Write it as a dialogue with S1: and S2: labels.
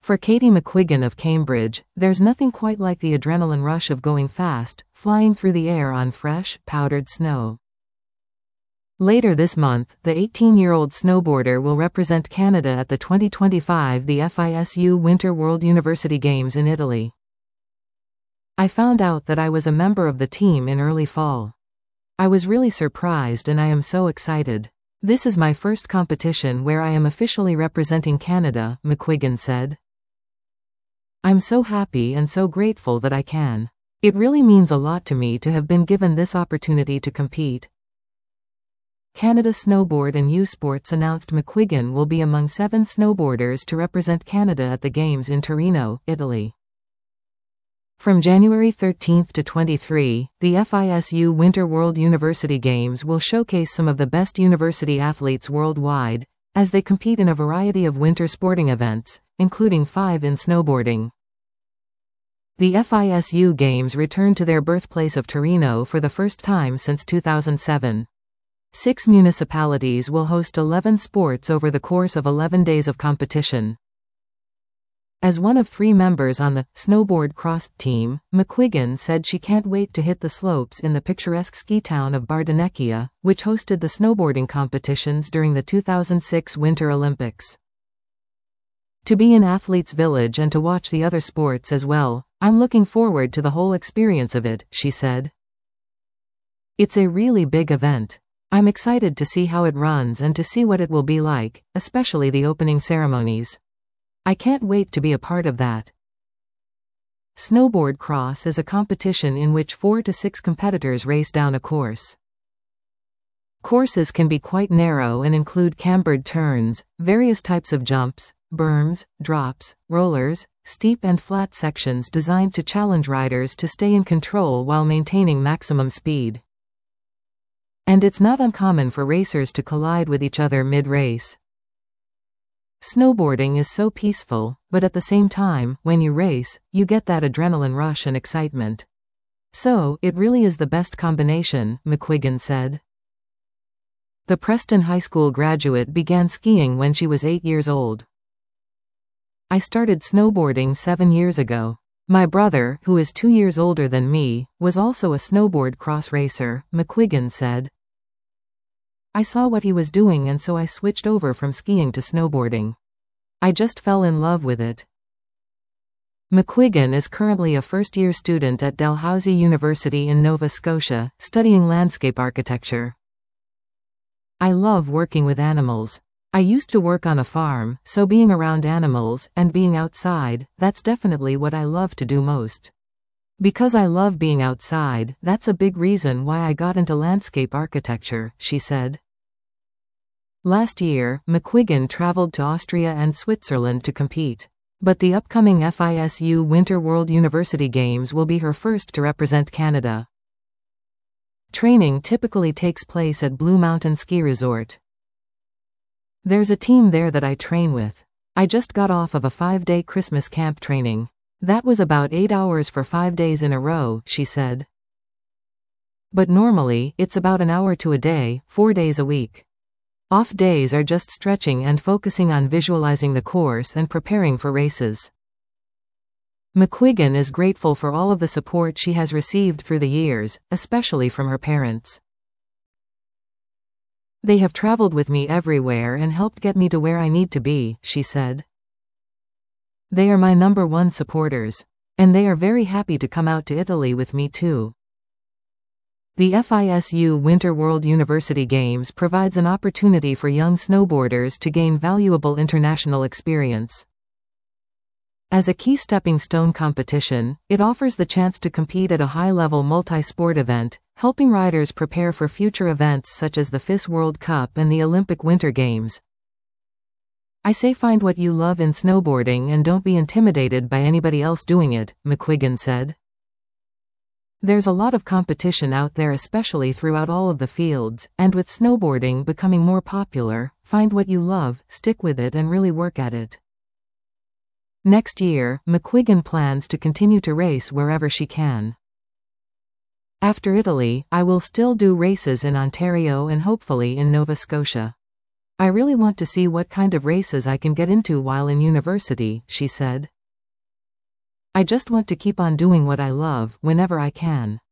S1: For Katie McQuiggan of Cambridge, there's nothing quite like the adrenaline rush of going fast, flying through the air on fresh, powdered snow. Later this month, the 18-year-old snowboarder will represent Canada at the 2025 the FISU Winter World University Games in Italy. I found out that I was a member of the team in early fall. I was really surprised and I am so excited. This is my first competition where I am officially representing Canada, McQuiggan said. I'm so happy and so grateful that I can. It really means a lot to me to have been given this opportunity to compete. Canada Snowboard and U Sports announced McQuiggan will be among 7 snowboarders to represent Canada at the Games in Torino, Italy. From January 13 to 23, the FISU Winter World University Games will showcase some of the best university athletes worldwide, as they compete in a variety of winter sporting events, including 5 in snowboarding. The FISU Games return to their birthplace of Torino for the first time since 2007. 6 municipalities will host 11 sports over the course of 11 days of competition. As one of 3 members on the snowboard cross team, McQuiggan said she can't wait to hit the slopes in the picturesque ski town of Bardonecchia, which hosted the snowboarding competitions during the 2006 Winter Olympics. To be in Athletes Village and to watch the other sports as well, I'm looking forward to the whole experience of it, she said. It's a really big event. I'm excited to see how it runs and to see what it will be like, especially the opening ceremonies. I can't wait to be a part of that. Snowboard cross is a competition in which 4 to 6 competitors race down a course. Courses can be quite narrow and include cambered turns, various types of jumps, berms, drops, rollers, steep and flat sections designed to challenge riders to stay in control while maintaining maximum speed. And it's not uncommon for racers to collide with each other mid-race. Snowboarding is so peaceful, but at the same time, when you race, you get that adrenaline rush and excitement. So, it really is the best combination, McQuiggan said. The Preston High School graduate began skiing when she was 8 years old. I started snowboarding 7 years ago. My brother, who is 2 years older than me, was also a snowboard cross racer, McQuiggan said. I saw what he was doing and so I switched over from skiing to snowboarding. I just fell in love with it. McQuiggan is currently a first-year student at Dalhousie University in Nova Scotia, studying landscape architecture. I love working with animals. I used to work on a farm, so being around animals, and being outside, that's definitely what I love to do most. Because I love being outside, that's a big reason why I got into landscape architecture, she said. Last year, McQuiggan traveled to Austria and Switzerland to compete. But the upcoming FISU Winter World University Games will be her first to represent Canada. Training typically takes place at Blue Mountain Ski Resort. There's a team there that I train with. I just got off of a 5-day Christmas camp training. That was about 8 hours for 5 days in a row, she said. But normally, it's about an hour to a day, 4 days a week. Off days are just stretching and focusing on visualizing the course and preparing for races. McQuiggan is grateful for all of the support she has received through the years, especially from her parents. They have traveled with me everywhere and helped get me to where I need to be, she said. They are my #1 supporters. And they are very happy to come out to Italy with me too. The FISU Winter World University Games provides an opportunity for young snowboarders to gain valuable international experience. As a key stepping stone competition, it offers the chance to compete at a high-level multi-sport event, helping riders prepare for future events such as the FIS World Cup and the Olympic Winter Games. I say find what you love in snowboarding and don't be intimidated by anybody else doing it, McQuiggan said. There's a lot of competition out there, especially throughout all of the fields, and with snowboarding becoming more popular, find what you love, stick with it and really work at it. Next year, McQuiggan plans to continue to race wherever she can. After Italy, I will still do races in Ontario and hopefully in Nova Scotia. I really want to see what kind of races I can get into while in university, she said. I just want to keep on doing what I love, whenever I can.